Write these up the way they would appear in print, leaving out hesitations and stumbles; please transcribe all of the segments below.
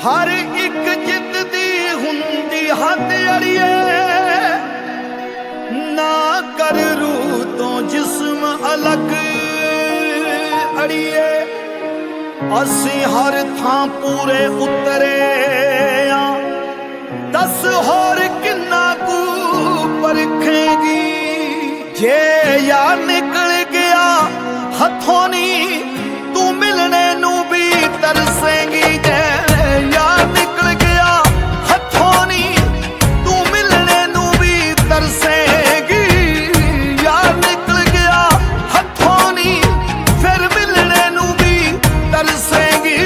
हर एक जिद दी हुंदी हद अड़िए ना कर रूह तो जिस्म अलग अड़िए असी हर थां पूरे उतरे दस होर किन्ना कू परखेगी जे यार निकल गया हथों नी तू मिलने नू भी तरसेंगी जे यार निकल गया हथों नी तू मिलने नू भी तरसेंगी यार निकल गया हथों नी फिर मिलने नू भी तरसेंगी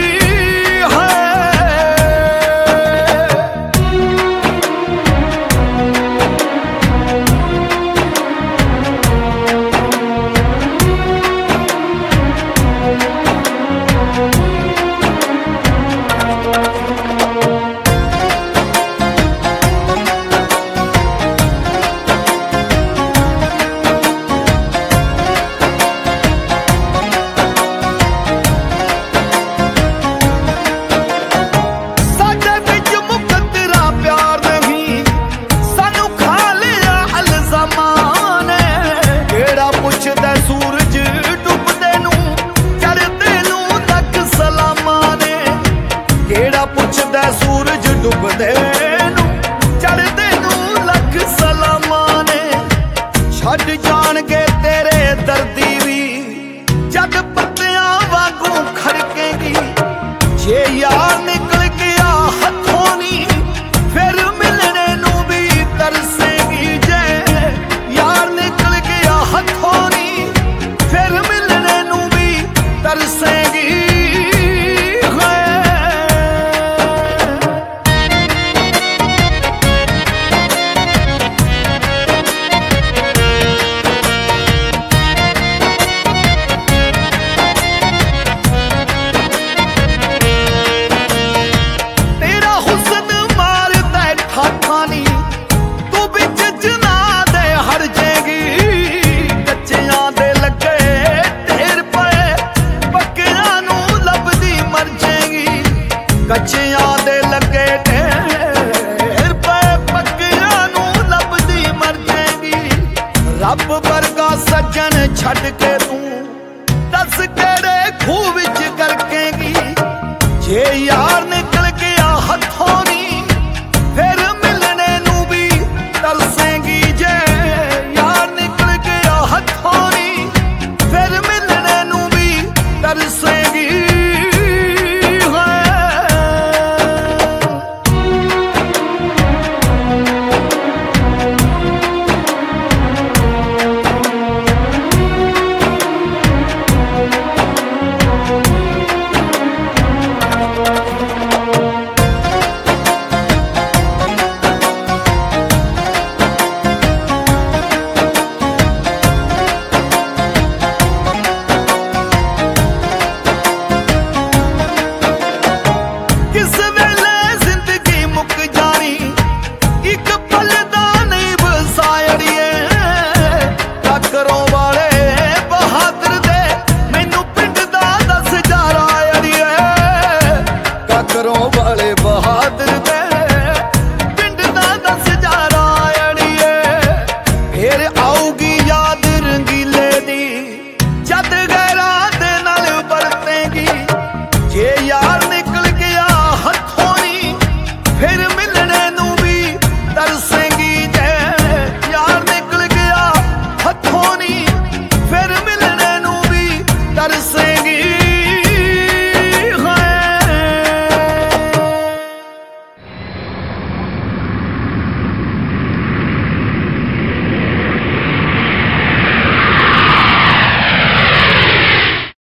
सूरज डुबदे नू चढ़दे नू लख सलामा ने छड़ जाणगे तेरे दर्दी भी जद पत्तियां वांगू खड़केगी जे यार निकल गया हथों नी फिर मिलने नू भी तरसेगी जे यार निकल गया हथों नी फिर मिलने नू भी तरसेगी कच्चियां दे लगे ढेर पे पक्कियां नू लभदी मर जाएगी रब वर्गा सज्जन छड़ के तू दस केड़े खूह विच करकेगी जे यार ने